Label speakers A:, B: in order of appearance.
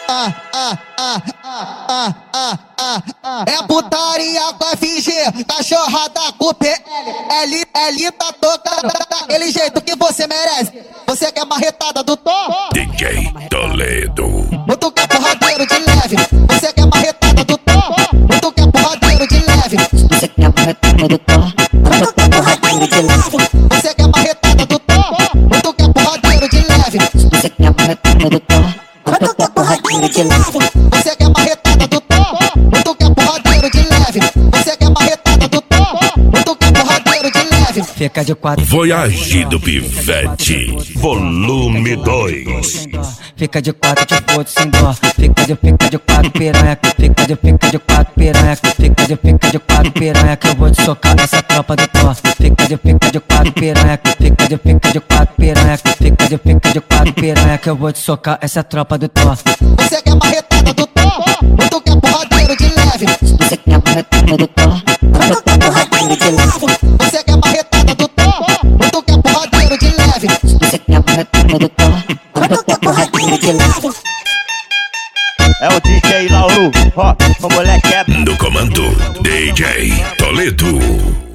A: É putaria com FG, cachorrada com PL. L tá tocando daquele jeito que você merece. Você quer marretada do Tom?
B: DJ Toledo.
A: Ou tu quer porradeiro de leve? Você quer marretada do Tom? Ou tu quer porradeiro de leve?
C: Você quer marretada do Tom? Ou tu quer porradeiro de leve?
A: Você quer marretada do Tom? Ou tu quer porradeiro de leve?
C: Você quer marretada do Tom? Ou tu quer porradeiro de leve?
A: Você quer marretada do Tom? Ou tu quer porradeiro de leve? Você quer marretada do Tom? Ou tu quer porradeiro de leve?
D: Fica de quatro.
B: Voyage do Pivete, volume 2.
D: Fica de quatro, te foto sem dó. Fica de quatro piranha. Fica de quatro piranha. Fica de quatro piranha. Que eu vou te socar nessa tropa do Thor. Fica de quatro piranha. Fica de quatro piranha. Fica de quatro piranha. Que eu vou te socar essa tropa do Thor.
A: Você quer marretada do Tom? Ou tu quer porradeiro de leve?
C: Você quer marretada do Tom? Ou tu quer porradeiro de leve?
A: Você quer marretada do Tom? Ou tu quer porradeiro de leve?
C: Você quer marretada do Tom? Ou tu quer porradeiro de leve?
E: É o DJ Lauro, ó, o moleque é
B: No comando, DJ Toledo.